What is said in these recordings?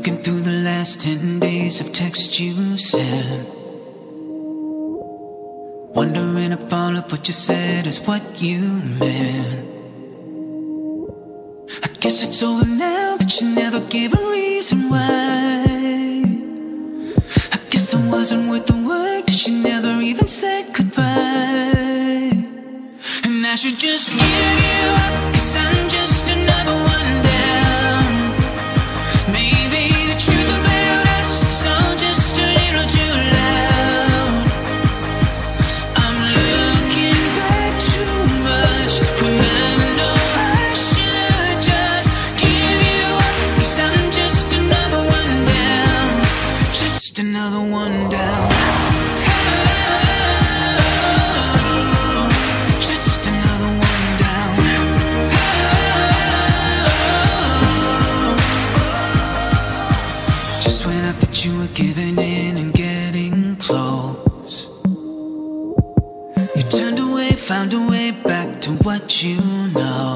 Looking through the last 10 days of text you sent, wondering if all of what you said is what you meant. I guess it's over now, but you never gave a reason why. I guess I wasn't worth the word, 'cause you never even said goodbye. And I should just give you up, 'cause I'm just another one down. Maybe the truth about us is all just a little too loud. I'm looking back too much when I know I should just give you up, 'cause I'm just another one down. Just another one down. Just another one down. Just when I thought you were giving in and getting close, you turned away, found a way back to what you know.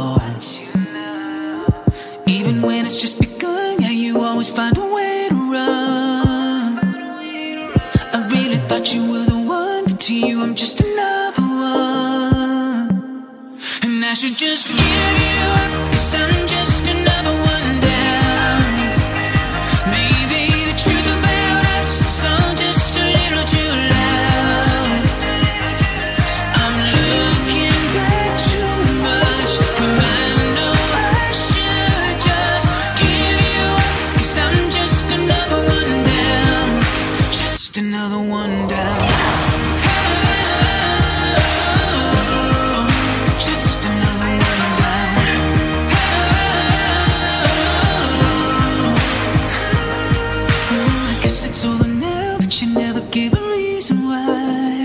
Even when it's just begun, yeah, you always find a way to run. I really thought you were the one, but to you I'm just another one. And I should just give you up, 'cause I'm just another one down. Maybe the truth about us is all just a little too loud. I'm looking back too much when I know I should just give you up, 'cause I'm just another one down. Just another one down. Just another one down. I guess it's over now, but you never gave a reason why.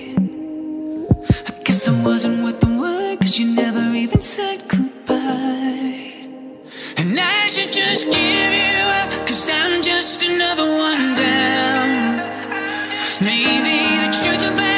I guess I wasn't worth the word, 'cause you never even said goodbye. And I should just give you up, 'cause I'm just another one down. Maybe the truth about